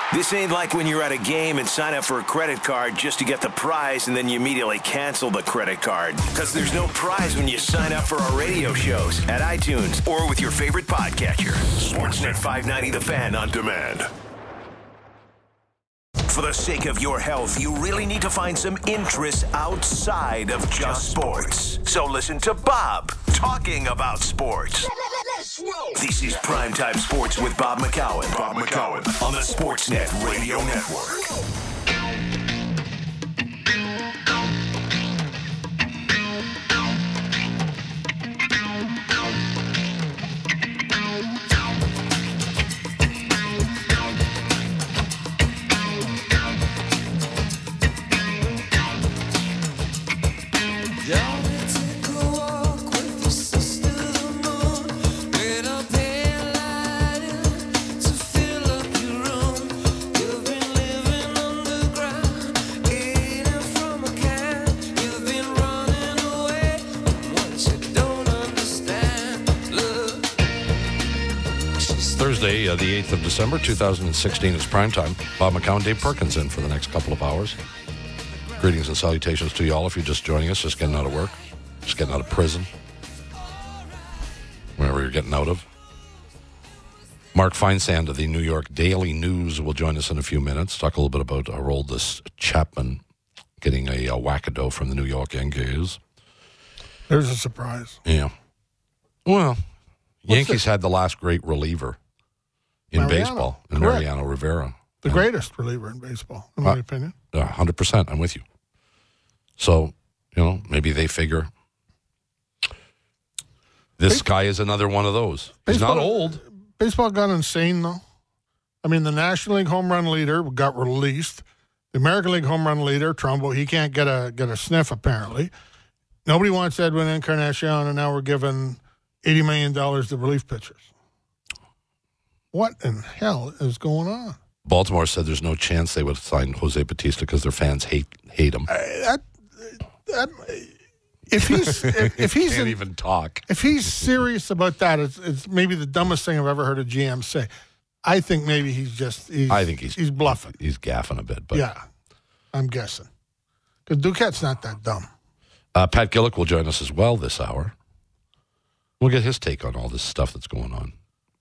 This ain't like when you're at a game and sign up for a credit card just to get the prize and then you immediately cancel the credit card. Because there's no prize when you sign up for our radio shows at iTunes or with your favorite podcatcher. Sportsnet 590 The Fan on demand. For the sake of your health, you really need to find some interests outside of just sports. So listen to Bob talking about sports. This is Primetime Sports with Bob McCowan. Bob McCowan on the Sportsnet Radio Network. Thursday, the 8th of December, 2016 is primetime. Bob McCown, Dave Perkins in for the next couple of hours. Greetings and salutations to you all if you're just joining us, just getting out of work, just getting out of prison, wherever you're getting out of. Mark Feinsand of the New York Daily News will join us in a few minutes, talk a little bit about Aroldis Chapman getting a wackado from the New York Yankees. There's a surprise. Yeah. Well, Yankees had the last great reliever in baseball, in Mariano Rivera. The greatest reliever in baseball, in my opinion. 100%. I'm with you. So, maybe they figure this guy is another one of those. He's not old. Baseball gone insane, though. I mean, the National League home run leader got released. The American League home run leader, Trumbo, he can't get a sniff, apparently. Nobody wants Edwin Encarnacion, and now we're giving $80 million to relief pitchers. What in hell is going on? Baltimore said there's no chance they would sign Jose Bautista because their fans hate him. If he's can't even talk. If he's serious about that, it's maybe the dumbest thing I've ever heard a GM say. I think maybe he's bluffing. He's gaffing a bit, but yeah, I'm guessing because Duquette's not that dumb. Pat Gillick will join us as well this hour. We'll get his take on all this stuff that's going on.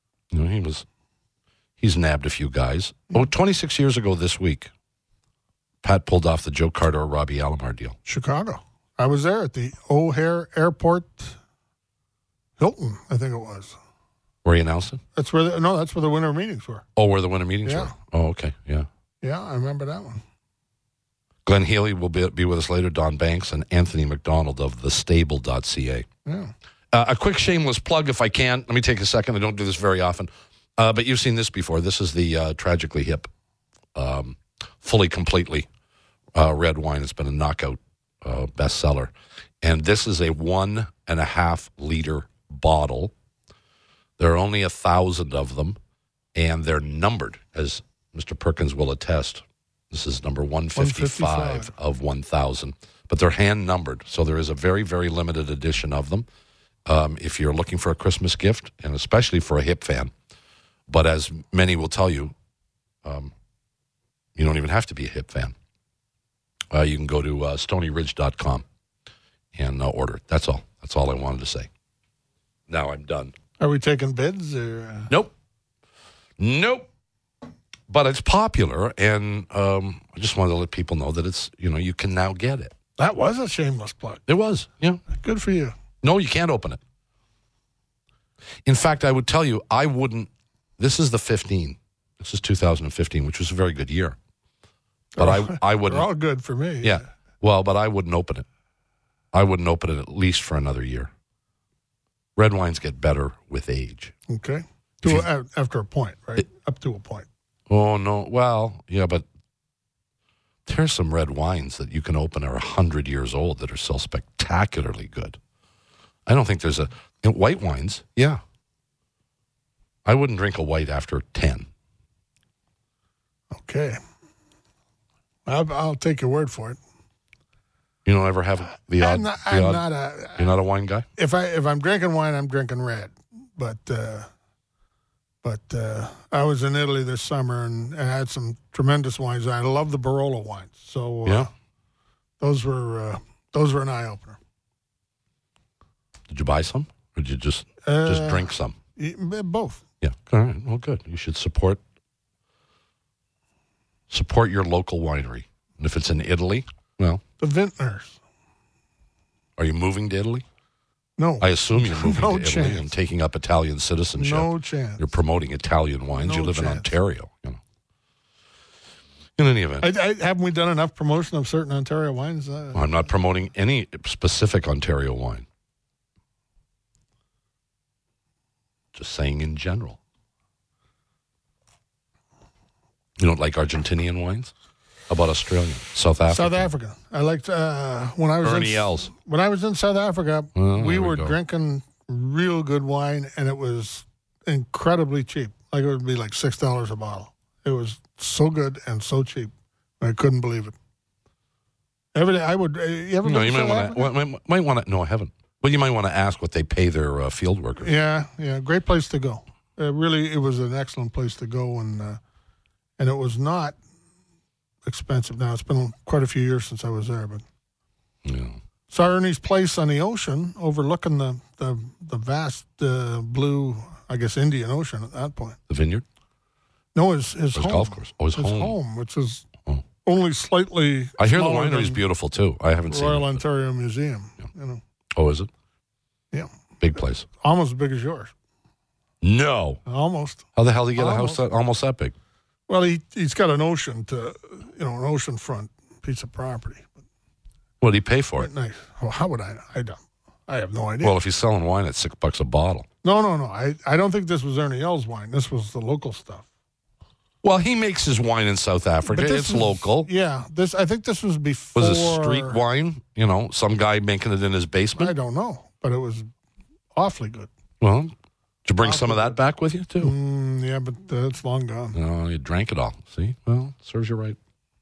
He's nabbed a few guys. 26 years ago this week, Pat pulled off the Joe Carter Robbie Alomar deal. Chicago. I was there at the O'Hare Airport Hilton, I think it was. Where he announced it? That's where the winter meetings were. Oh, where the winter meetings were? Oh, okay, yeah. Yeah, I remember that one. Glenn Healy will be with us later, Don Banks, and Anthony McDonald of thestable.ca. Yeah. A quick shameless plug, if I can. Let me take a second. I don't do this very often. But you've seen this before. This is the Tragically Hip, fully, completely red wine. It's been a knockout bestseller. And this is a 1.5 liter bottle. There are only 1,000 of them, and they're numbered, as Mr. Perkins will attest. This is number 155 of 1,000. But they're hand-numbered, so there is a very, very limited edition of them. If you're looking for a Christmas gift, and especially for a hip fan. But as many will tell you, you don't even have to be a hip fan. You can go to stonyridge.com and order it. That's all. That's all I wanted to say. Now I'm done. Are we taking bids? Or? Nope. But it's popular, and I just wanted to let people know that it's, you can now get it. That was a shameless plug. It was, yeah. Good for you. No, you can't open it. In fact, I would tell you, I wouldn't. This is the 15. This is 2015, which was a very good year. But I wouldn't. They're all good for me. Yeah. Well, but I wouldn't open it. I wouldn't open it at least for another year. Red wines get better with age. Okay. After a point, right? Up to a point. Oh, no. Well, yeah, but there's some red wines that you can open are 100 years old that are so spectacularly good. I don't think there's white wines, yeah. I wouldn't drink a white after 10. Okay. I'll take your word for it. You don't ever have the odd? You're not a wine guy? If I'm drinking wine, I'm drinking red. But But I was in Italy this summer and had some tremendous wines. I love the Barolo wines. So those were an eye opener. Did you buy some, or did you just drink some? Both. Yeah. All right. Well, good. You should support your local winery, and if it's in Italy, well, the Vintners. Are you moving to Italy? No. I assume you're moving No to Italy chance. and taking up Italian citizenship. No chance. You're promoting Italian wines. No You live in chance. Ontario, In any event, Haven't we done enough promotion of certain Ontario wines? I'm not promoting any specific Ontario wine. Just saying in general. You don't like Argentinian wines? How about Australian? South Africa? South Africa. I liked when I was Ernie Els. When I was in South Africa, Well, we there we were go. drinking real good wine, and it was incredibly cheap. Like it would be like $6 a bottle. It was so good and so cheap. I couldn't believe it. Every day I would. You ever? No, been you to might South want Africa? to. Might want to. No, I haven't. Well, you might want to ask what they pay their field workers. Yeah, great place to go. Really, it was an excellent place to go, and it was not expensive. Now it's been quite a few years since I was there, but Yeah. saw Ernie's place on the ocean, overlooking the vast blue, I guess, Indian Ocean at that point. The vineyard, No, his home. golf course. Oh, his home. which is Oh. only slightly. I hear the smaller winery's than beautiful too. I haven't seen Royal it. Ontario Museum. Yeah. Oh, is it? Yeah, Big place. almost as big as yours. No. Almost. How the hell did he get a Almost. house almost that big? Well, he's got an ocean an oceanfront piece of property. What did he pay for it? Nice. Well, how would I? I have no idea. Well, if he's selling wine at $6 a bottle. No. I don't think this was Ernie Els wine. This was the local stuff. Well, he makes his wine in South Africa. But It's this was- local. Yeah. I think this was before. Was it street wine? Some guy making it in his I basement? don't know, but it was awfully good. Well, did you bring some of that back with you, too? Yeah, but it's long gone. No, you drank it all. See? Well, serves you right.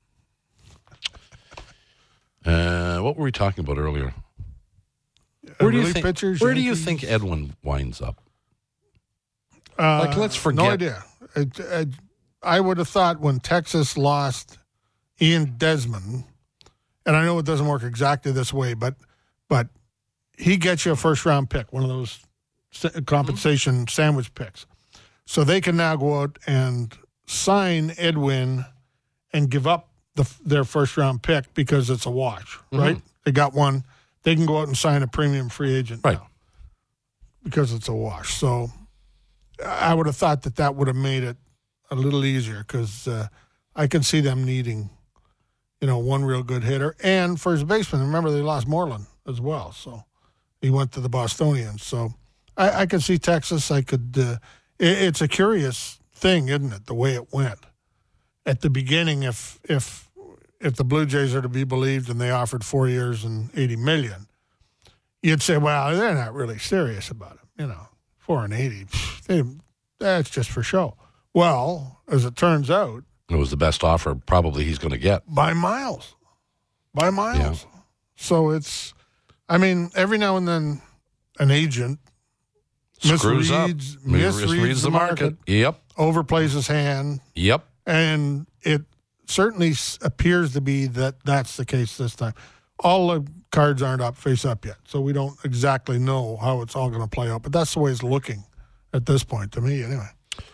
What were we talking about earlier? Where do you Relief think? pitchers, Where do you Yankees? think Edwin winds up? Let's forget. No idea. I would have thought when Texas lost Ian Desmond, and I know it doesn't work exactly this way, but he gets you a first-round pick, one of those compensation sandwich picks. So they can now go out and sign Edwin and give up their first-round pick because it's a wash, right? They got one. They can go out and sign a premium free agent Right. now because it's a wash. So I would have thought that would have made it a little easier because I can see them needing, one real good hitter. And for his baseman, remember they lost Moreland as well. So he went to the Bostonians. So I could see Texas. It's a curious thing, isn't it, the way it went. At the beginning, if the Blue Jays are to be believed and they offered 4 years and $80 million, you'd say, well, they're not really serious about it. 4 and 80, that's just for show. Well, as it turns out, It was the best offer probably he's going to get. by miles. Yeah. So every now and then an agent Screws up. misreads the market, Yep. overplays his hand, Yep. and it certainly appears to be that that's the case this time. All the cards aren't face up yet, so we don't exactly know how it's all going to play out, but that's the way it's looking at this point to me anyway.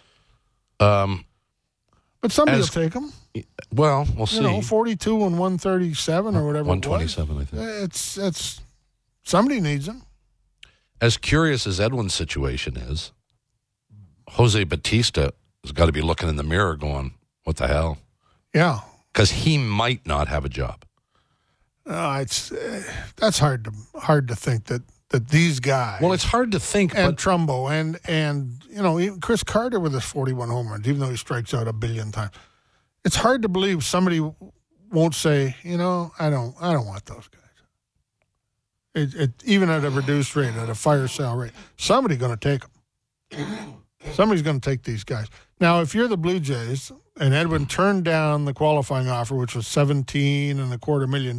But somebody will take them. Well, we'll see. 42 and 137 or whatever. 127, I think. It's somebody needs them. As curious as Edwin's situation is, Jose Batista has got to be looking in the mirror going, what the hell? Yeah. Because he might not have a job. That's hard to think that these guys. Well, it's hard to think, and but Trumbo and even Chris Carter with his 41 home runs, even though he strikes out 1 billion times. It's hard to believe somebody won't say, I don't want those guys. Even at a reduced rate, at a fire sale rate, somebody's going to take them. Somebody's going to take these guys. Now, if you're the Blue Jays and Edwin turned down the qualifying offer, which was $17.25 million,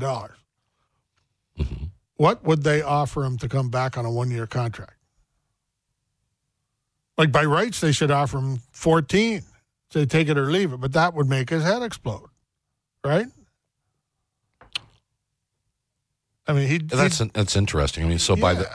what would they offer him to come back on a 1-year contract? Like by rights, they should offer him 14. Say take it or leave it, but that would make his head explode, right? I mean, that's interesting. I mean, so by the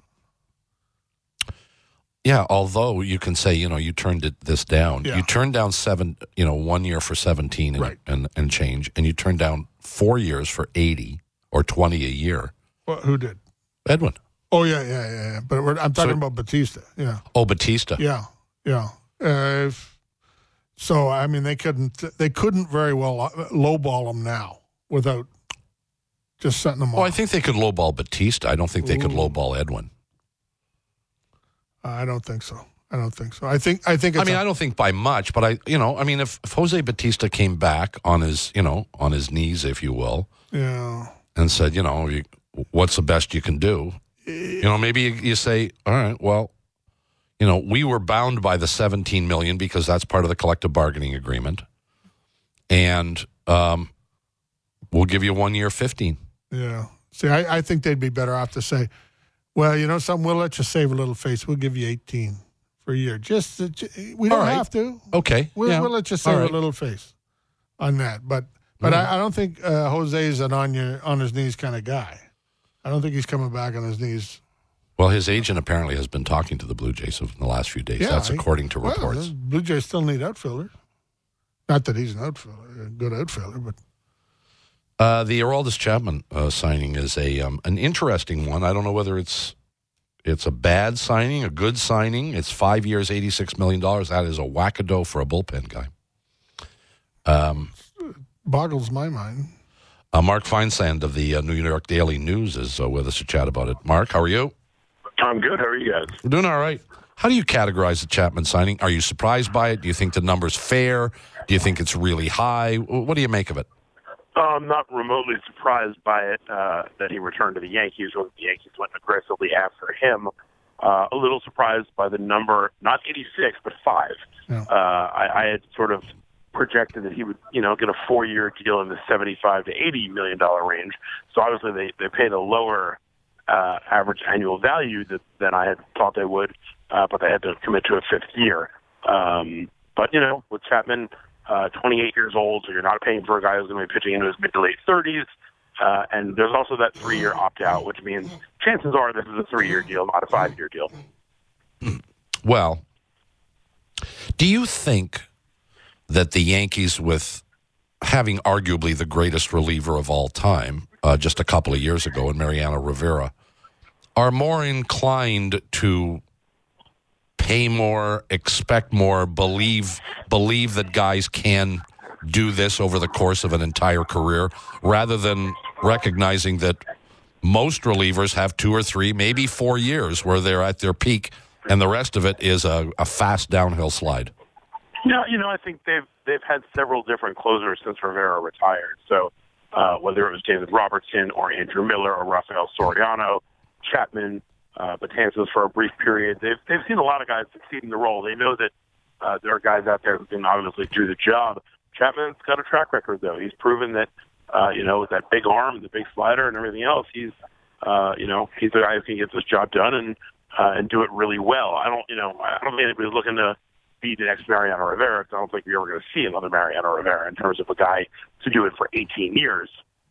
although you can say you turned this down, you turned down 1 year for 17 and change, and you turned down 4 years for 80 or 20 a year. Well, who did? Edwin. Oh yeah. But I'm talking about Batista. Yeah. Oh, Batista. Yeah. So I mean, they couldn't very well lowball him now without just setting them off. Oh, I think they could lowball Batista. I don't think they could lowball Edwin. I don't think so. I think it's I don't think by much, but if Jose Batista came back on his knees, if you will, and said, what's the best you can do? Maybe you say, all right, well, we were bound by the $17 million because that's part of the collective bargaining agreement, and we'll give you 1 year 15. Yeah. See, I think they'd be better off to say, well, something, we'll let you save a little face. We'll give you 18 for a year. We don't have to. Okay. We'll let you save a little face on that. But I don't think Jose's an on his knees kind of guy. I don't think he's coming back on his knees. Well, his agent apparently has been talking to the Blue Jays in the last few days. Yeah, that's according to reports. Blue Jays still need outfielders. Not that he's an outfielder, a good outfielder, but. The Aroldis Chapman signing is an interesting one. I don't know whether it's a bad signing, a good signing. It's 5 years, $86 million. That is a wackadoo for a bullpen guy. Boggles my mind. Mark Feinsand of the New York Daily News is with us to chat about it. Mark, how are you? I'm good. How are you guys? We're doing all right. How do you categorize the Chapman signing? Are you surprised by it? Do you think the number's fair? Do you think it's really high? What do you make of it? I'm not remotely surprised by it that he returned to the Yankees, or the Yankees went aggressively after him. A little surprised by the number, not 86, but 5. Yeah. I had sort of projected that he would, get a 4-year deal in the $75 to $80 million range. So obviously they paid a lower average annual value than I had thought they would, but they had to commit to a 5th year. But with Chapman, 28 years old, so you're not paying for a guy who's going to be pitching into his mid to late 30s. And there's also that 3-year opt-out, which means chances are this is a 3-year deal, not a 5-year deal. Well, do you think that the Yankees, with having arguably the greatest reliever of all time just a couple of years ago in Mariano Rivera, are more inclined to pay more, expect more, believe that guys can do this over the course of an entire career, rather than recognizing that most relievers have 2 or 3, maybe 4 years where they're at their peak, and the rest of it is a fast downhill slide? Yeah, I think they've had several different closers since Rivera retired. So whether it was David Robertson or Andrew Miller or Rafael Soriano, Chapman, Betances for a brief period, they've seen a lot of guys succeed in the role. They know that there are guys out there who can obviously do the job. Chapman's got a track record, though. He's proven that, with that big arm, the big slider, and everything else, he's the guy who can get this job done and do it really well. I don't think anybody's looking to be the next Mariano Rivera. I don't think you're ever going to see another Mariano Rivera in terms of a guy to do it for 18 years.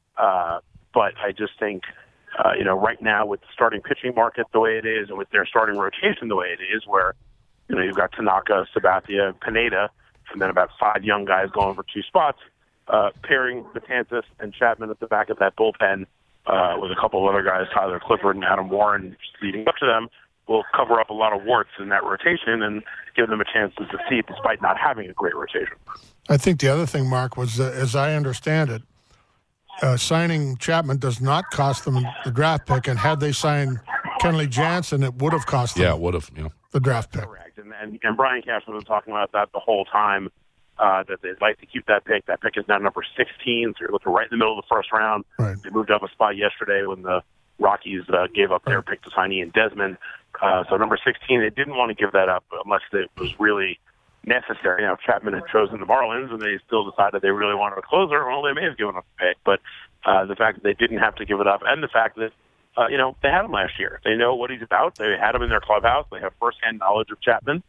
But I just think, right now with the starting pitching market the way it is, and with their starting rotation the way it is, where you've got Tanaka, Sabathia, Pineda, and then about 5 young guys going for 2 spots, pairing Betances and Chapman at the back of that bullpen with a couple of other guys, Tyler Clifford and Adam Warren, leading up to them, will cover up a lot of warts in that rotation and give them a chance to succeed despite not having a great rotation. I think the other thing, Mark, was that, as I understand it, signing Chapman does not cost them the draft pick, and had they signed Kenley Jansen, it would have cost them it would have, the draft pick. Correct. And Brian Cashman was talking about that the whole time, that they'd like to keep that pick. That pick is now number 16, so you're looking right in the middle of the first round. Right. They moved up a spot yesterday when the Rockies gave up their pick to sign Ian Desmond. So number 16, they didn't want to give that up unless it was really necessary. Chapman had chosen the Marlins, and they still decided they really wanted a closer. Well, they may have given up the pick, but the fact that they didn't have to give it up, and the fact that they had him last year. They know what he's about. They had him in their clubhouse. They have firsthand knowledge of Chapman.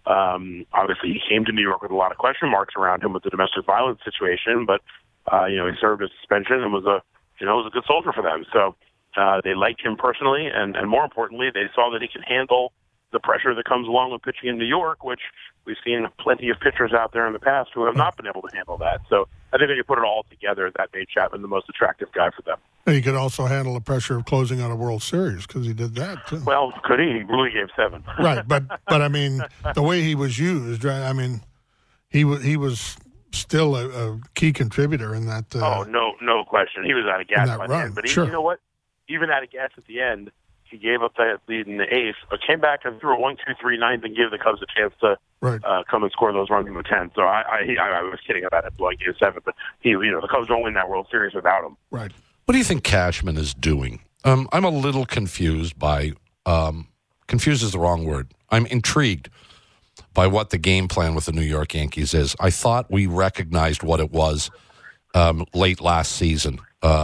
Obviously, he came to New York with a lot of question marks around him with the domestic violence situation, but he served his suspension and was a good soldier for them. So they liked him personally, and more importantly, they saw that he could handle the pressure that comes along with pitching in New York, which we've seen plenty of pitchers out there in the past who have not been able to handle that. So I think when you put it all together, that made Chapman the most attractive guy for them. And he could also handle the pressure of closing out a World Series because he did that too. Well, could he? He really gave 7. Right, but I mean, the way he was used, I mean, he was still a key contributor in that. No question. He was out of gas by the end. But sure. You know what? Even out of gas at the end, he gave up that lead in the 8th, but came back and threw a 1-2-3 9th and gave the Cubs a chance to come and score those runs in the 10th. So I was kidding about it blowing Game 7, but the Cubs don't win that World Series without him. Right. What do you think Cashman is doing? I'm a little confused by confused is the wrong word. I'm intrigued by what the game plan with the New York Yankees is. I thought we recognized what it was late last season.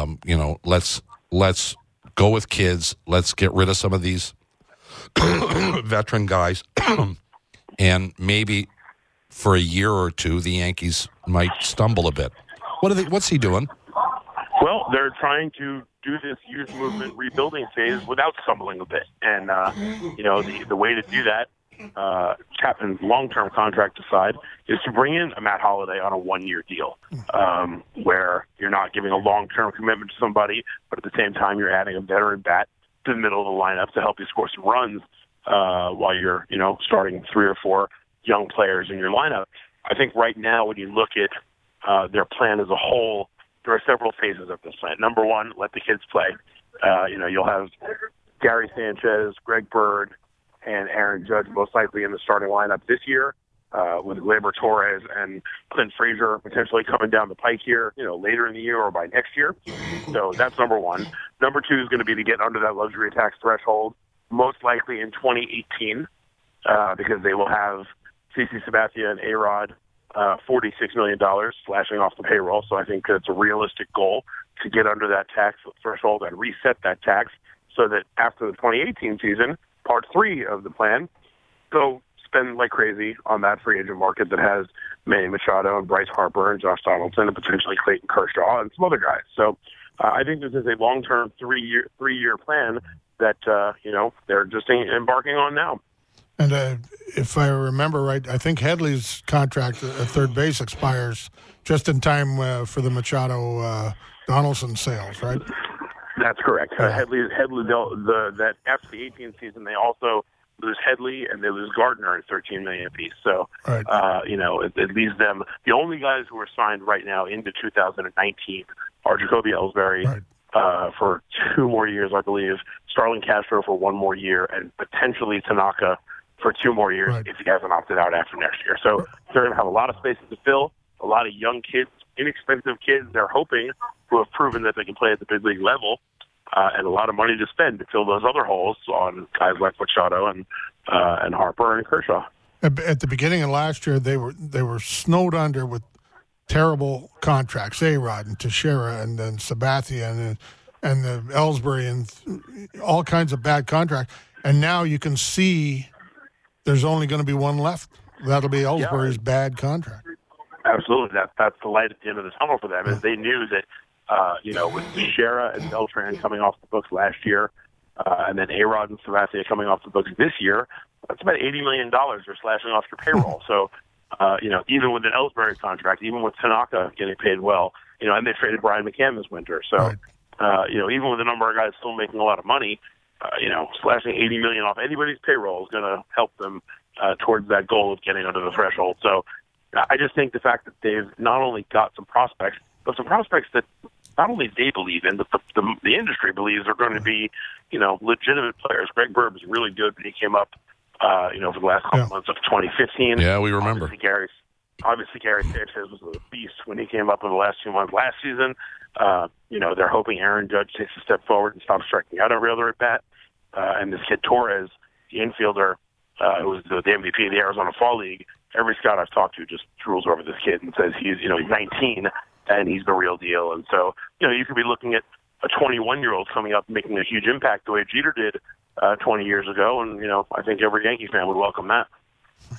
Let's go with kids. Let's get rid of some of these veteran guys. And maybe for a year or two, the Yankees might stumble a bit. What's he doing? Well, they're trying to do this youth movement rebuilding phase without stumbling a bit. And, the way to do that, Chapman's long-term contract aside, is to bring in a Matt Holliday on a 1-year deal, where you're not giving a long-term commitment to somebody, but at the same time you're adding a veteran bat to the middle of the lineup to help you score some runs while you're, starting 3 or 4 young players in your lineup. I think right now when you look at their plan as a whole, there are several phases of this plan. Number 1, let the kids play. You'll have Gary Sanchez, Greg Bird, and Aaron Judge most likely in the starting lineup this year, with Gleyber Torres and Clint Frazier potentially coming down the pike here, later in the year or by next year. So that's number 1. Number 2 is going to be to get under that luxury tax threshold, most likely in 2018, because they will have CeCe Sabathia and A-Rod, $46 million slashing off the payroll. So I think it's a realistic goal to get under that tax threshold and reset that tax so that after the 2018 season, part 3 of the plan, go spend like crazy on that free agent market that has Manny Machado and Bryce Harper and Josh Donaldson and potentially Clayton Kershaw and some other guys. So I think this is a long-term 3-year plan that, they're just embarking on now. And if I remember right, I think Headley's contract at third base expires just in time for the Machado Donaldson sales, right? That's correct. Headley, that after the 18th season, they also lose Headley and they lose Gardner at $13 million apiece. So, it leaves them. The only guys who are signed right now into 2019 are Jacoby Ellsbury for 2 more years, I believe. Starlin Castro for 1 more year, and potentially Tanaka for 2 more years if he hasn't opted out after next year. So they're going to have a lot of spaces to fill, a lot of young kids, inexpensive kids, they're hoping, who have proven that they can play at the big league level, and a lot of money to spend to fill those other holes on guys like Machado and Harper and Kershaw. At the beginning of last year, they were snowed under with terrible contracts, A-Rod and Teixeira and then Sabathia and the Ellsbury and all kinds of bad contracts. And now you can see there's only going to be one left. That'll be Ellsbury's bad contract. Absolutely. That's the light at the end of the tunnel for them, is they knew that, with Teixeira and Beltran coming off the books last year, and then A-Rod and Sabathia coming off the books this year, that's about $80 million you're slashing off your payroll. So, even with an Ellsbury contract, even with Tanaka getting paid well, and they traded Brian McCann this winter. So, even with a number of guys still making a lot of money, slashing $80 million off anybody's payroll is going to help them towards that goal of getting under the threshold. So I just think the fact that they've not only got some prospects, but some prospects that not only they believe in, but the industry believes are going to be, legitimate players. Greg Bird was really good when he came up, for the last couple months of 2015. Yeah, we remember. Obviously, Gary Sanchez was a beast when he came up in the last 2 months last season. They're hoping Aaron Judge takes a step forward and stops striking out every other at bat. And this kid Torres, the infielder, who was the MVP of the Arizona Fall League, every scout I've talked to just drools over this kid and says he's 19 and he's the real deal. And so, you could be looking at a 21-year-old coming up making a huge impact the way Jeter did 20 years ago. And, I think every Yankee fan would welcome that. So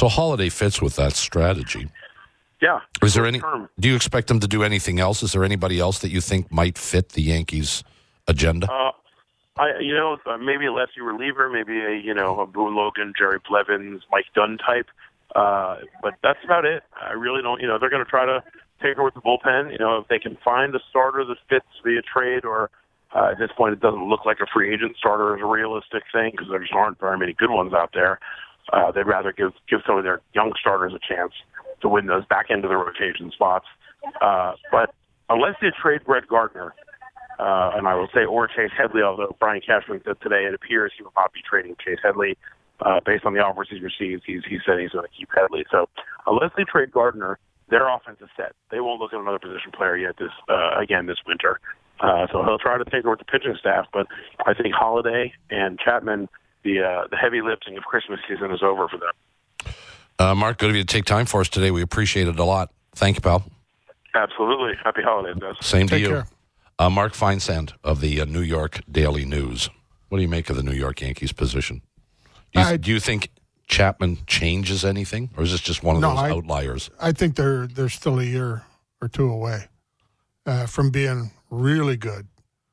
So Holiday fits with that strategy. Yeah. Is there any? Term. Do you expect them to do anything else? Is there anybody else that you think might fit the Yankees' agenda? Maybe a lefty reliever, maybe a Boone Logan, Jerry Blevins, Mike Dunn type. But that's about it. I really don't. They're going to try to tinker with the bullpen. If they can find a starter that fits via trade, or at this point, it doesn't look like a free agent starter is a realistic thing because there just aren't very many good ones out there. They'd rather give some of their young starters a chance to win those back end of the rotation spots. But unless they trade Brett Gardner, and I will say, or Chase Headley, although Brian Cashman said today it appears he will not be trading Chase Headley based on the offers he's received. He said he's going to keep Headley. So unless they trade Gardner, their offense is set. They won't look at another position player yet this winter. So he'll try to take over the pitching staff. But I think Holiday and Chapman, the heavy lifting of Christmas season is over for them. Mark, good of you to take time for us today. We appreciate it a lot. Thank you, pal. Absolutely. Happy holidays, guys. Same to Take you. care. Mark Feinsand of the New York Daily News. What do you make of the New York Yankees position? Do you think Chapman changes anything, or is this just one of those outliers? I think they're still a year or two away from being really good.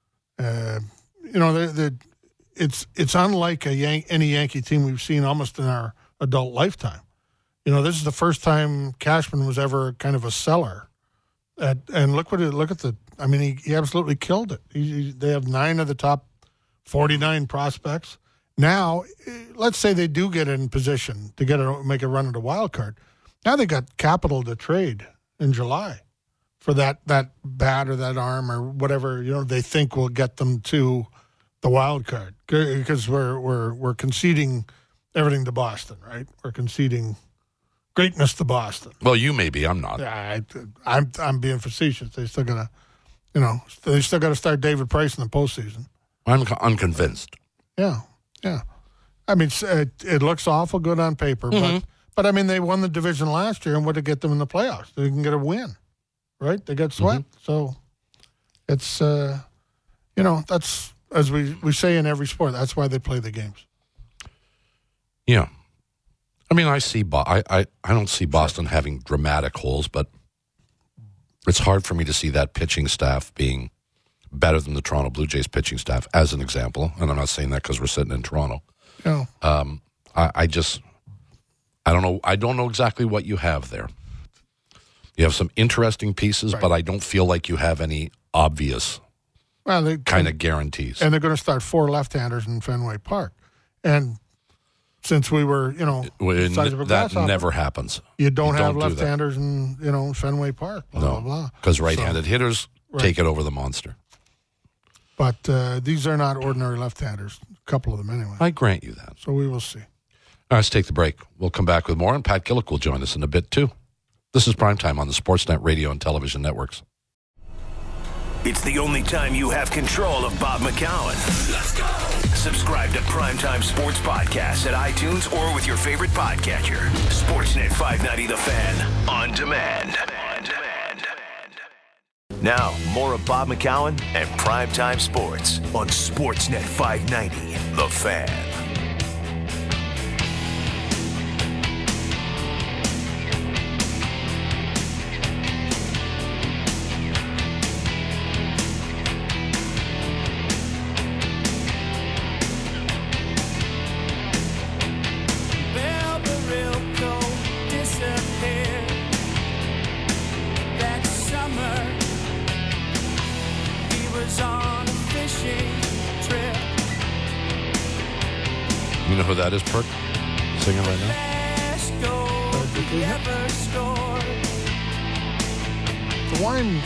It's unlike any Yankee team we've seen almost in our adult lifetime. This is the first time Cashman was ever kind of a seller. And look at the. I mean, he absolutely killed it. They have 9 of the top 49 prospects. Now, let's say they do get in position to make a run at a wild card. Now they got capital to trade in July for that bat or that arm or whatever they think will get them to the wild card, because we're conceding everything to Boston, right? We're conceding greatness to Boston. Well, you may be. I'm not. Yeah, I'm being facetious. They still got to start David Price in the postseason. I'm unconvinced. Yeah. I mean, it looks awful good on paper, but I mean, they won the division last year, and what did get them in the playoffs? They can get a win, right? They got swept, so it's that's, as we say in every sport. That's why they play the games. Yeah. I mean, I don't see Boston having dramatic holes, but it's hard for me to see that pitching staff being better than the Toronto Blue Jays pitching staff, as an example. And I'm not saying that because we're sitting in Toronto. No. I don't know. I don't know exactly what you have there. You have some interesting pieces, right, but I don't feel like you have any obvious kind of guarantees. And they're going to start 4 left-handers in Fenway Park. And since we were, that never happens. You don't have left-handers in, Fenway Park. Blah, no, because right-handed hitters take it over the monster. But these are not ordinary left-handers. A couple of them, anyway. I grant you that. So we will see. All right, let's take the break. We'll come back with more, and Pat Gillick will join us in a bit, too. This is Primetime on the Sportsnet radio and television networks. It's the only time you have control of Bob McCown. Let's go. Subscribe to Primetime Sports Podcasts at iTunes or with your favorite podcatcher. Sportsnet 590 The Fan. On demand. Now, more of Bob McCown and Primetime Sports on Sportsnet 590 The Fan. You know who that is, Perk? Singing right now? The wine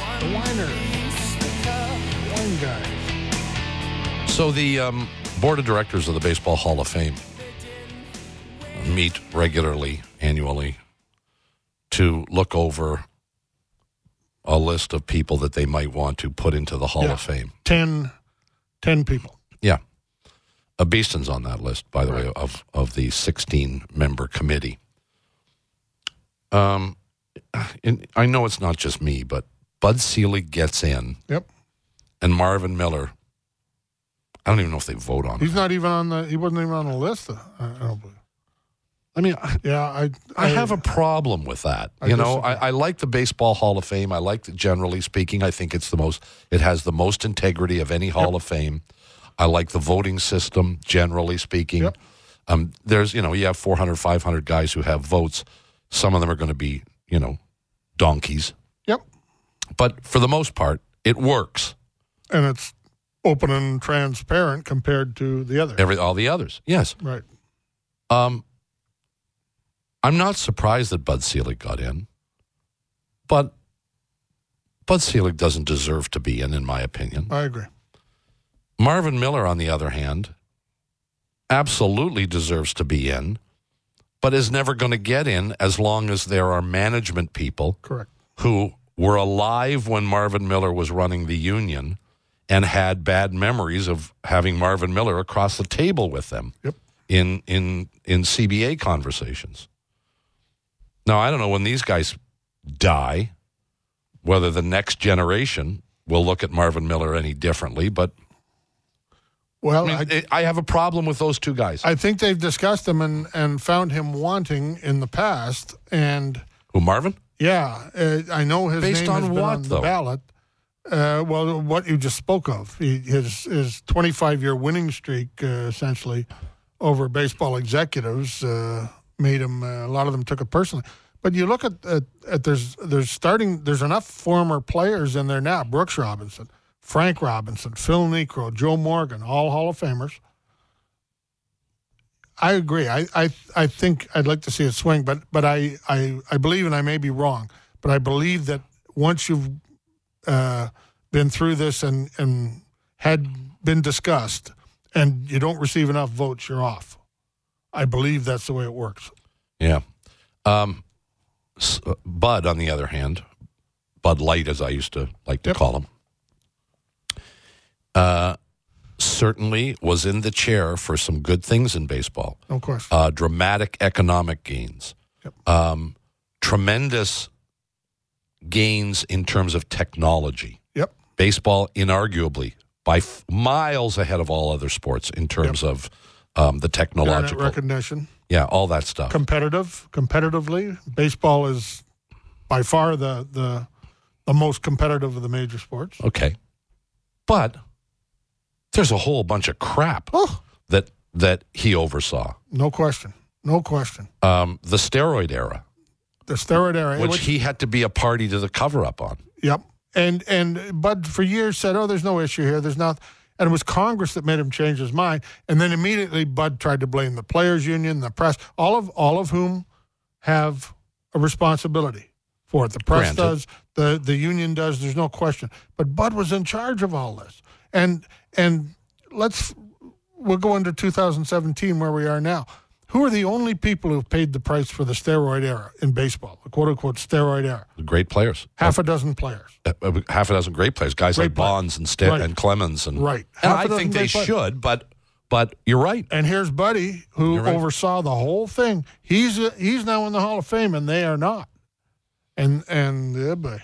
guy. So the board of directors of the Baseball Hall of Fame meet regularly, annually, to look over a list of people that they might want to put into the Hall of Fame. 10 people. Yeah. Beeston's on that list, by the way, of the 16-member committee. And I know it's not just me, but Bud Selig gets in. Yep. And Marvin Miller, I don't even know if they vote on him. He wasn't even on the list, I don't believe. I mean, Yeah, I have a problem with that. I like the Baseball Hall of Fame. I like it, generally speaking. I think it has the most integrity of any Hall of Fame. I like the voting system, generally speaking. Yep. There's, you have 400, 500 guys who have votes. Some of them are going to be, donkeys. Yep. But for the most part, it works. And it's open and transparent compared to the others. All the others, yes. Right. I'm not surprised that Bud Selig got in, but Bud Selig doesn't deserve to be in my opinion. I agree. Marvin Miller, on the other hand, absolutely deserves to be in, but is never going to get in as long as there are management people Correct. who were alive when Marvin Miller was running the union and had bad memories of having Marvin Miller across the table with them in CBA conversations. Now, I don't know when these guys die, whether the next generation will look at Marvin Miller any differently, but well, I have a problem with those two guys. I think they've discussed him and found him wanting in the past. And who, Marvin? Yeah, I know his Based name on has been what, on the though? ballot. Well, what you just spoke of, his 25-year winning streak, essentially, over baseball executives made him. A lot of them took it personally. But you look at there's enough former players in there now. Brooks Robinson, Frank Robinson, Phil Niekro, Joe Morgan, all Hall of Famers. I agree. I think I'd like to see it swing, but I believe, and I may be wrong, but I believe that once you've been through this and had been discussed, and you don't receive enough votes, you're off. I believe that's the way it works. Yeah. Bud, on the other hand, Bud Light, as I used to like to call him, certainly was in the chair for some good things in baseball. Of course. Dramatic economic gains. Yep. Tremendous gains in terms of technology. Yep. Baseball, inarguably, by miles ahead of all other sports in terms of the technological. Internet recognition. Yeah, all that stuff. Competitively, baseball is by far the most competitive of the major sports. Okay. But there's a whole bunch of crap that he oversaw. No question. The steroid era. The steroid era. Which he had to be a party to the cover-up on. Yep. And Bud for years said, there's no issue here. There's not. And it was Congress that made him change his mind. And then immediately Bud tried to blame the players' union, the press, all of whom have a responsibility for it. The press does, the union does, there's no question. But Bud was in charge of all this. And we'll go into 2017 where we are now. Who are the only people who paid the price for the steroid era in baseball, the quote-unquote steroid era? Great players. Half a dozen players. Half a dozen great players. Guys like Bonds and and Clemens. And I think they should, but you're right. And here's Buddy, who oversaw the whole thing. He's now in the Hall of Fame, and they are not. And yeah, boy.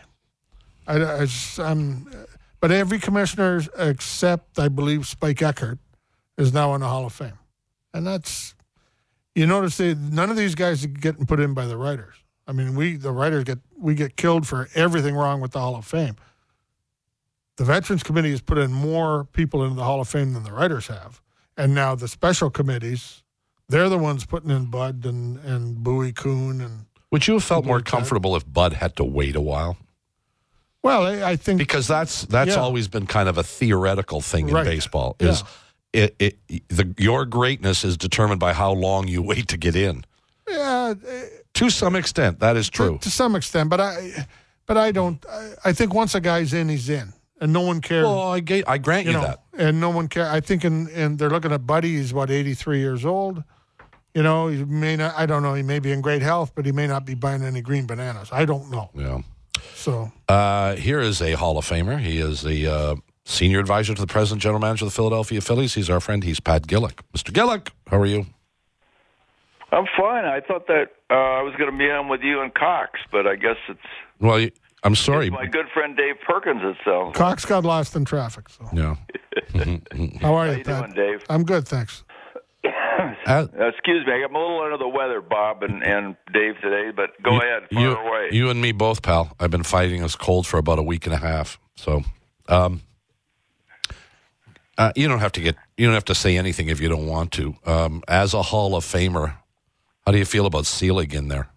But every commissioner except, I believe, Spike Eckert is now in the Hall of Fame. And that's... You notice none of these guys are getting put in by the writers. I mean, the writers get killed for everything wrong with the Hall of Fame. The Veterans Committee has put in more people into the Hall of Fame than the writers have. And now the special committees, they're the ones putting in Bud and Bowie Kuhn. And would you have felt more comfortable if Bud had to wait a while? Well, I think... Because that's always been kind of a theoretical thing in baseball, is... your greatness is determined by how long you wait to get in. Yeah, to some extent, that is true. To some extent, but I don't. I think once a guy's in, he's in, and no one cares. Well, I grant you that, and no one cares. I think, and they're looking at Buddy. He's 83 years old. He may not. I don't know. He may be in great health, but he may not be buying any green bananas. I don't know. Yeah. So here is a Hall of Famer. He is the senior advisor to the president, general manager of the Philadelphia Phillies. He's our friend. He's Pat Gillick. Mr. Gillick, how are you? I'm fine. I thought that I was going to be on with you and Cox, but I guess it's... Well, I'm sorry. It's my good friend Dave Perkins itself. Cox got lost in traffic. So. Yeah. How are you, Pat? How you doing, Dave? I'm good, thanks. Excuse me, I'm a little under the weather, Bob and Dave, today, but go ahead, fire away. You and me both, pal. I've been fighting this cold for about a week and a half. So, you don't have to say anything if you don't want to. As a Hall of Famer, how do you feel about Selig in there?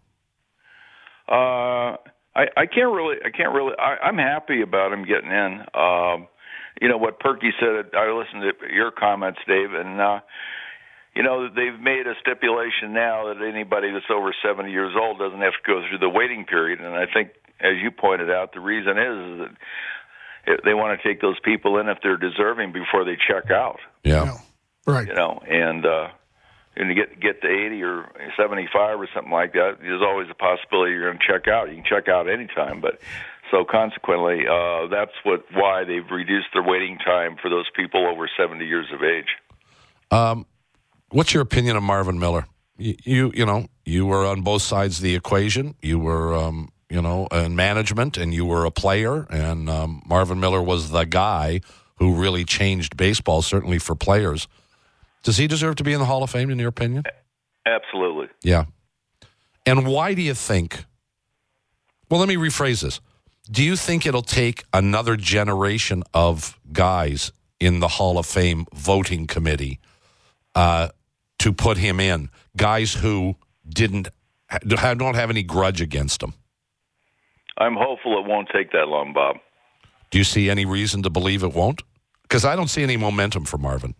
I can't really. I'm happy about him getting in. What Perky said. I listened to your comments, Dave, and they've made a stipulation now that anybody that's over 70 years old doesn't have to go through the waiting period. And I think, as you pointed out, the reason is that they want to take those people in if they're deserving before they check out. Yeah, right. And you get to 80 or 75 or something like that, there's always a possibility you're going to check out. You can check out anytime, but so consequently, that's why they've reduced their waiting time for those people over 70 years of age. What's your opinion of Marvin Miller? You were on both sides of the equation. You were, in management, and you were a player. And Marvin Miller was the guy who really changed baseball, certainly for players. Does he deserve to be in the Hall of Fame, in your opinion? Absolutely. Yeah. And why do you think? Well, let me rephrase this. Do you think it'll take another generation of guys in the Hall of Fame voting committee to put him in, guys who don't have any grudge against him? I'm hopeful it won't take that long, Bob. Do you see any reason to believe it won't? Because I don't see any momentum for Marvin.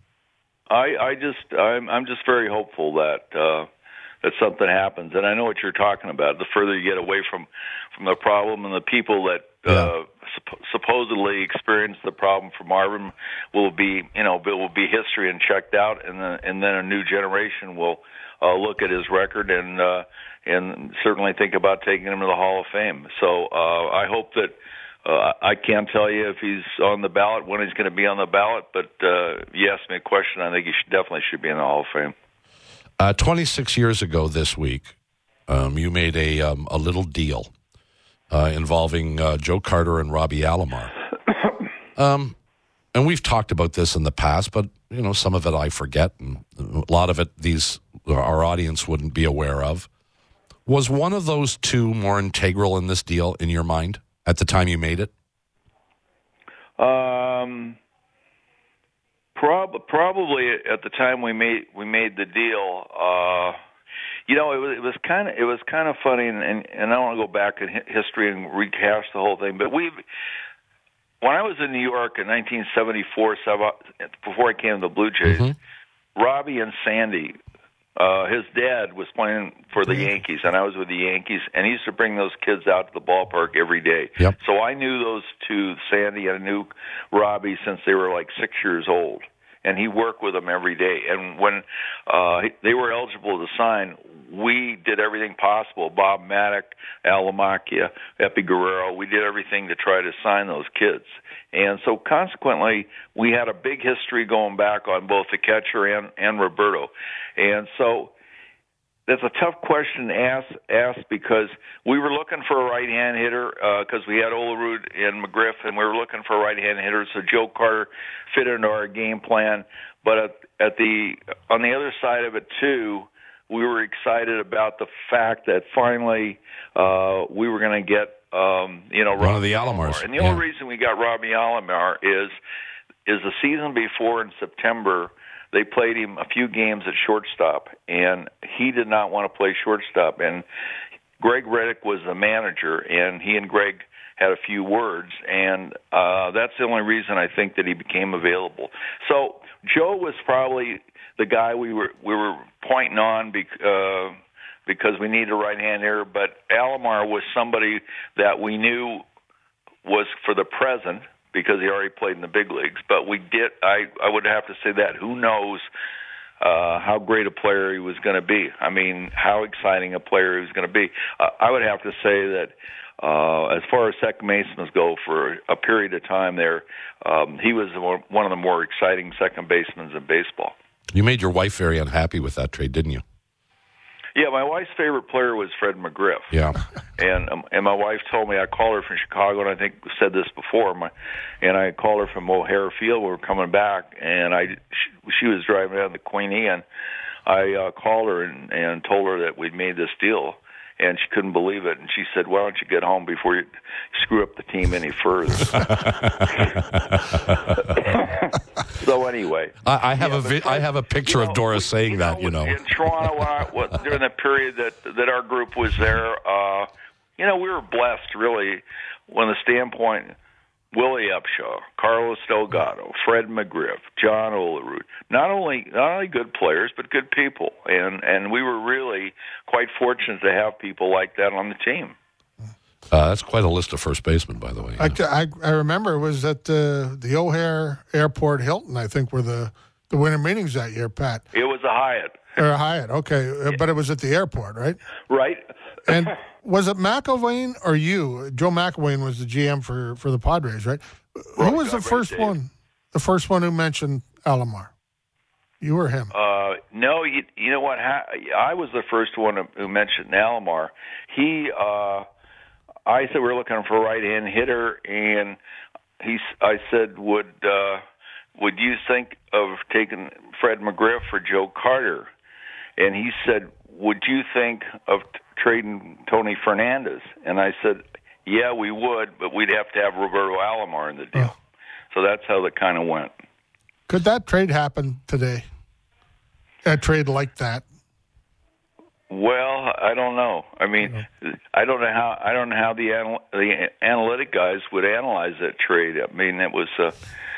I'm just very hopeful that something happens, and I know what you're talking about. The further you get away from the problem, and the people that supposedly experienced the problem for Marvin will be history and checked out, and then a new generation will look at his record and certainly think about taking him to the Hall of Fame. So I hope that. I can't tell you if he's on the ballot, when he's going to be on the ballot, but you asked me a question, I think he definitely should be in the Hall of Fame. 26 years ago this week, you made a little deal involving Joe Carter and Robbie Alomar. And we've talked about this in the past, but some of it I forget, and a lot of it our audience wouldn't be aware of. Was one of those two more integral in this deal in your mind at the time you made it? Probably at the time we made the deal. It was kind of funny, and I don't want to go back in history and rehash the whole thing. But when I was in New York in 1974, before I came to the Blue Jays, Robbie and Sandy. His dad was playing for the Yankees, and I was with the Yankees, and he used to bring those kids out to the ballpark every day. Yep. So I knew those two, Sandy, and I knew Robbie since they were like 6 years old, and he worked with them every day. And when they were eligible to sign, we did everything possible. Bob Maddock, Al Lamacchia, Epi Guerrero, we did everything to try to sign those kids. And so consequently, we had a big history going back on both the catcher and Roberto. And so that's a tough question to ask because we were looking for a right-hand hitter because we had Olerud and McGriff, and we were looking for a right-hand hitter, so Joe Carter fit into our game plan. But on the other side of it, too, we were excited about the fact that finally we were going to get one of the Alomars. And the only reason we got Robbie Alomar is the season before in September, they played him a few games at shortstop, and he did not want to play shortstop. And Greg Reddick was the manager, and he and Greg had a few words, and that's the only reason I think that he became available. So Joe was probably the guy we were pointing on because we needed a right-hand hitter, but Alomar was somebody that we knew was for the present because he already played in the big leagues. But I would have to say that. Who knows how great a player he was going to be? I mean, how exciting a player he was going to be. I would have to say that as far as second basemen go, for a period of time there, he was one of the more exciting second basemen in baseball. You made your wife very unhappy with that trade, didn't you? Yeah, my wife's favorite player was Fred McGriff. Yeah. And my wife told me, I called her from Chicago, and I think I said this before, and I called her from O'Hare Field. We were coming back, and she was driving down the Queen Anne I called her and told her that we'd made this deal, and she couldn't believe it. And she said, "Why don't you get home before you screw up the team any further?" So anyway, I have a picture of Doris saying that. in Toronto during the period that our group was there. We were blessed really, when the standpoint. Willie Upshaw, Carlos Delgado, Fred McGriff, John Olerud, not only good players, but good people. And we were really quite fortunate to have people like that on the team. That's quite a list of first basemen, by the way. I remember it was at the O'Hare Airport Hilton, I think, were the winter meetings that year, Pat. It was a Hyatt. Or a Hyatt, okay. But it was at the airport, right? Right. And was it McIlvaine or you? Joe McIlvaine was the GM for the Padres, right? Who was the first one? The first one who mentioned Alomar? You or him? No, you know what? I was the first one who mentioned Alomar. I said we're looking for a right-hand hitter, and I said, would you think of taking Fred McGriff for Joe Carter? And he said, would you think of trading Tony Fernandez? And I said, yeah, we would, but we'd have to have Roberto Alomar in the deal. Oh. So that's how that kind of went. Could that trade happen today? A trade like that? Well, I don't know. I mean, I don't know how the analytic guys would analyze that trade. I mean, it was a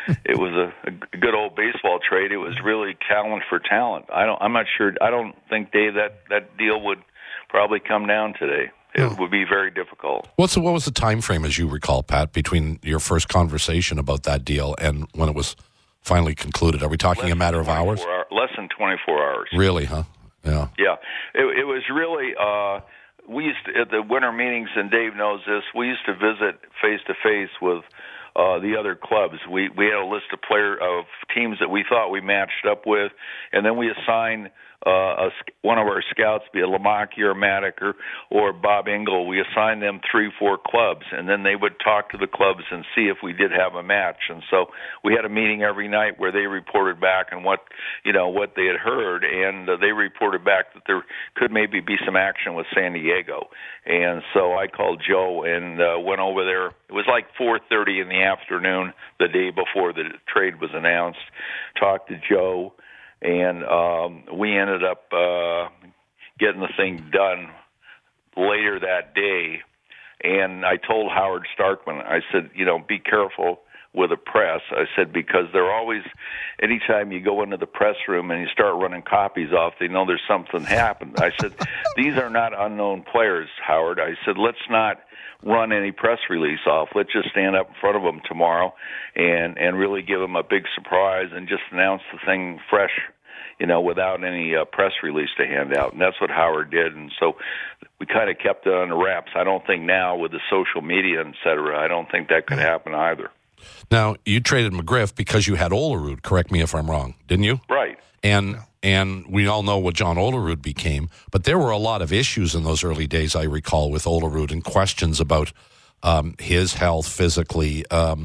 good old baseball trade. It was really talent for talent. I'm not sure. I don't think, Dave, that deal would probably come down today. It would be very difficult. What was the time frame, as you recall, Pat, between your first conversation about that deal and when it was finally concluded? Are we talking a matter of hours? Less than 24 hours. Really, huh? Yeah. Yeah. It was really, we used to, at the winter meetings, and Dave knows this, we used to visit face-to-face with the other clubs. We had a list of teams that we thought we matched up with, and then we assigned one of our scouts, be it Lamaki or Maddock or Bob Engel. We assigned them 3-4 clubs, and then they would talk to the clubs and see if we did have a match. And so we had a meeting every night where they reported back on what they had heard, and they reported back that there could maybe be some action with San Diego. And so I called Joe and went over there. It was like 4:30 in the afternoon the day before the trade was announced. Talked to Joe. And we ended up getting the thing done later that day. And I told Howard Starkman, I said, be careful with the press. I said, because they're always, anytime you go into the press room and you start running copies off, they know there's something happened. I said, these are not unknown players, Howard. I said, let's not run any press release off. Let's just stand up in front of them tomorrow and really give them a big surprise and just announce the thing fresh, without any press release to hand out. And that's what Howard did. And so we kind of kept it under wraps. I don't think now with the social media, et cetera, I don't think that could happen either. Now, you traded McGriff because you had Olerud, correct me if I'm wrong, didn't you? Right. And we all know what John Olerud became, but there were a lot of issues in those early days, I recall, with Olerud and questions about his health physically.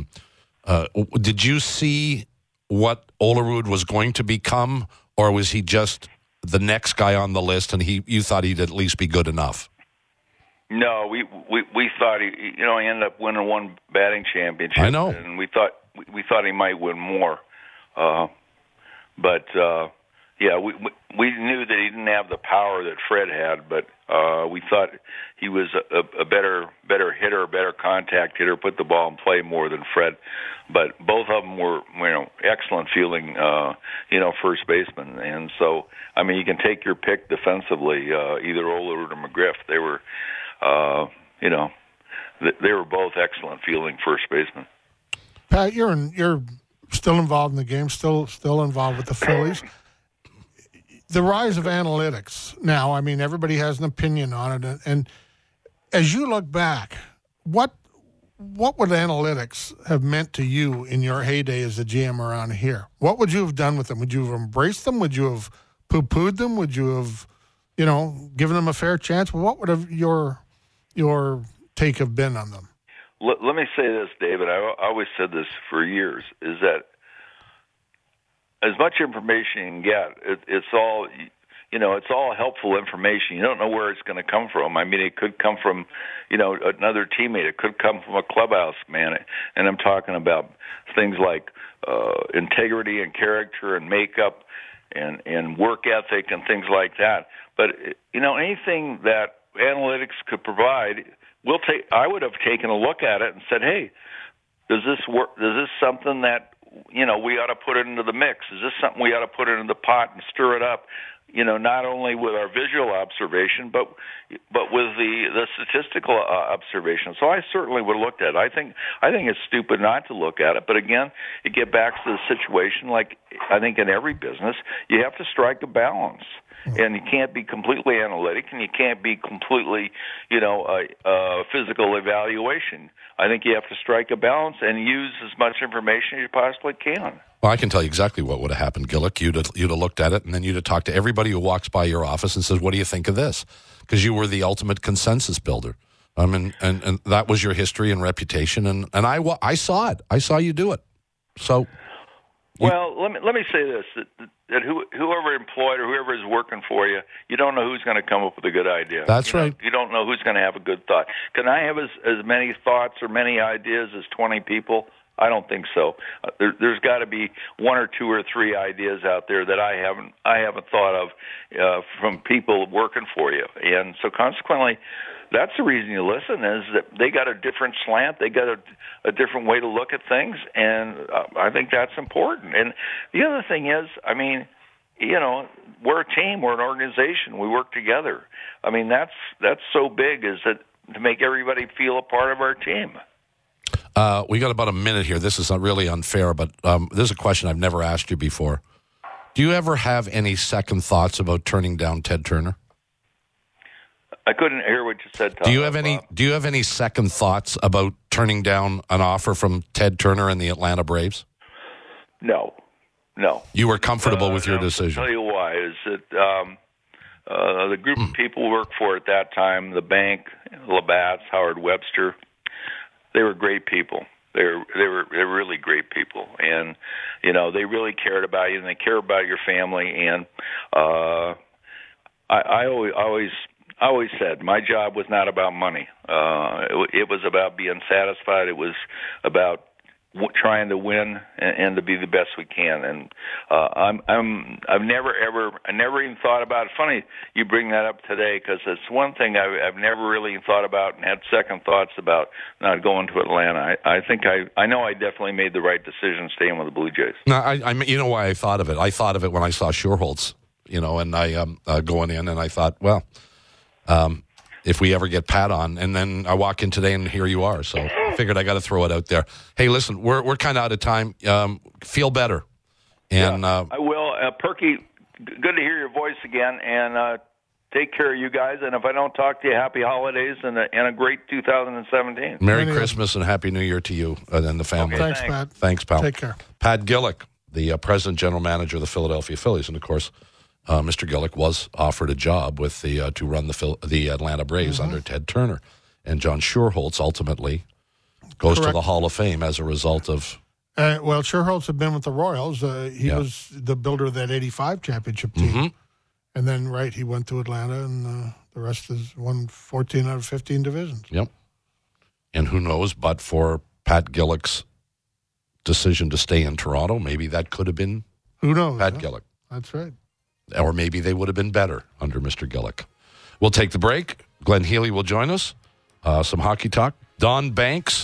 Did you see what Olerud was going to become, or was he just the next guy on the list and you thought he'd at least be good enough? No, we thought he ended up winning one batting championship. I know, and we thought he might win more, but we knew that he didn't have the power that Fred had. But we thought he was a better hitter, a better contact hitter, put the ball in play more than Fred. But both of them were excellent fielding, first baseman. And so I mean, you can take your pick defensively, either Olerud or McGriff. They were. They were both excellent fielding first basemen. Pat, you're still involved in the game, still involved with the Phillies. The rise of analytics now, I mean, everybody has an opinion on it. And as you look back, what would analytics have meant to you in your heyday as a GM around here? What would you have done with them? Would you have embraced them? Would you have poo-pooed them? Would you have, given them a fair chance? What would have your take have been on them? Let me say this, David. I always said this for years, is that as much information you can get, it's all it's all helpful information. You don't know where it's going to come from. I mean, it could come from, another teammate. It could come from a clubhouse man. And I'm talking about things like integrity and character and makeup and work ethic and things like that. But, anything that analytics could provide, I would have taken a look at it and said, hey, does this work? Is this something that, we ought to put it into the mix? Is this something we ought to put it in the pot and stir it up? Not only with our visual observation, but with the statistical observation. So I certainly would have looked at it. I think it's stupid not to look at it. But again, you get back to the situation, like I think in every business, you have to strike a balance. And you can't be completely analytic, and you can't be completely, physical evaluation. I think you have to strike a balance and use as much information as you possibly can. Well, I can tell you exactly what would have happened, Gillick. You'd have looked at it, and then you'd have talked to everybody who walks by your office and says, what do you think of this? Because you were the ultimate consensus builder. And that was your history and reputation, and I saw it. I saw you do it. So... Well, let me say this, that whoever employed or whoever is working for you, you don't know who's going to come up with a good idea. That's right. You don't know who's going to have a good thought. Can I have as many thoughts or many ideas as 20 people? I don't think so. There's got to be one or two or three ideas out there that I haven't thought of from people working for you, and so consequently, that's the reason you listen, is that they got a different slant, they got a different way to look at things, and I think that's important. And the other thing is, I mean, we're a team, we're an organization, we work together. I mean, that's so big, is that to make everybody feel a part of our team. We got about a minute here. This is not really unfair, but this is a question I've never asked you before. Do you ever have any second thoughts about turning down Ted Turner? I couldn't hear what you said, Tom. Do you have any second thoughts about turning down an offer from Ted Turner and the Atlanta Braves? No. You were comfortable with your decision. I'll tell you why. Is that the group of people who worked for at that time, the bank, Labatt's, Howard Webster, they were great people. They were really great people, and they really cared about you, and they care about your family. And I always said my job was not about money. It was about being satisfied. It was about trying to win and to be the best we can. And I never even thought about it. Funny you bring that up today, because it's one thing I've never really thought about and had second thoughts about not going to Atlanta. I think I know I definitely made the right decision staying with the Blue Jays. No, you know why I thought of it? I thought of it when I saw Schurholtz, and I going in, and I thought, well, if we ever get Pat on, and then I walk in today and here you are. So I figured I got to throw it out there. Hey, listen, we're kind of out of time. Feel better. And I will. Perky, good to hear your voice again, and take care of you guys. And if I don't talk to you, happy holidays and a great 2017. Merry Christmas and Happy New Year to you and the family. Okay, thanks, Pat. Thanks, pal. Take care. Pat Gillick, the president general manager of the Philadelphia Phillies, and of course, Mr. Gillick was offered a job with to run the Atlanta Braves under Ted Turner, and John Schurholtz ultimately goes to the Hall of Fame as a result of. Well, Schurholtz had been with the Royals. He was the builder of that '85 championship team, and then he went to Atlanta, and the rest is won 14 out of 15 divisions. Yep. And who knows? But for Pat Gillick's decision to stay in Toronto, maybe that could have been Pat Gillick. That's right. Or maybe they would have been better under Mr. Gillick. We'll take the break. Glenn Healy will join us. Some hockey talk. Don Banks.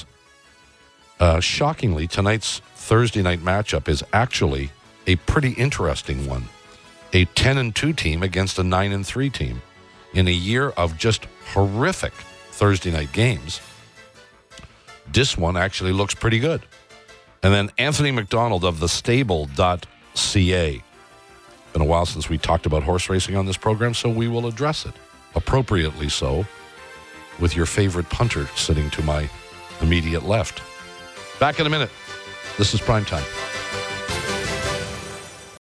Shockingly, tonight's Thursday night matchup is actually a pretty interesting one. A 10-2 team against a 9-3 team. In a year of just horrific Thursday night games, this one actually looks pretty good. And then Anthony McDonald of thestable.ca. Been a while since we talked about horse racing on this program, so we will address it, appropriately so, with your favorite punter sitting to my immediate left. Back in a minute. This is Primetime.